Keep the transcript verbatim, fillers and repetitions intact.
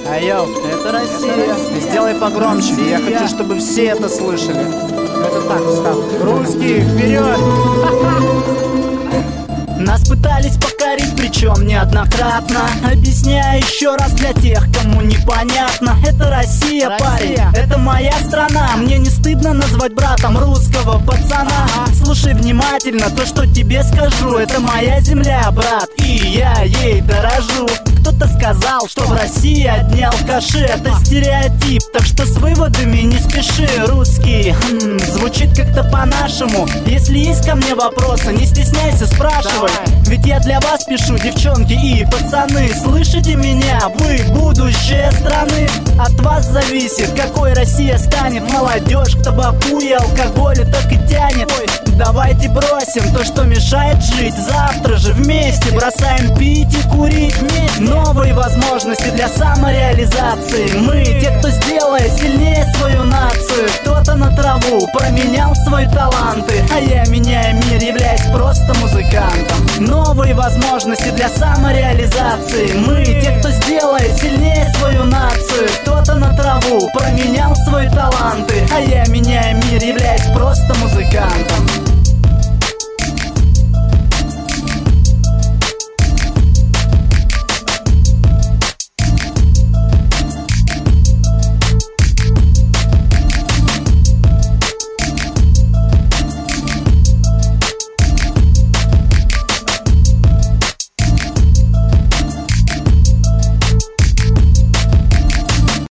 Айо, это Россия. Сделай погромче, я хочу, чтобы все это слышали. Это так, встав. Русские, вперед! Нас пытались покорить, причем неоднократно. Объясняю еще раз для тех, кому непонятно. Это Россия, Россия, парень, это моя страна. Мне не стыдно назвать братом русского пацана. Слушай внимательно то, что тебе скажу. Это моя земля, брат, и я ей дорожу. Кто-то сказал, что в России одни алкаши. Это стереотип, так что с выводами не спеши. Русский, хм, звучит как-то по-нашему. Если есть ко мне вопросы, не стесняйся, спрашивай. Ведь я для вас пишу, девчонки и пацаны. Слышите меня? Вы будущее страны. От вас зависит, какой Россия станет. Молодежь к табаку и алкоголю так и тянет. Давайте бросим то, что мешает жить. Завтра же вместе бросаем пить и курить. Новые возможности для самореализации. Мы те, кто сделает сильнее свою нацию. Кто-то на траву променял свои таланты, а я, меняя мир, являюсь просто музыкантом. Новые возможности для самореализации. Мы те, кто сделает сильнее свою нацию. Кто-то на траву променял свои таланты, а я, меняя мир, являюсь просто музыкантом.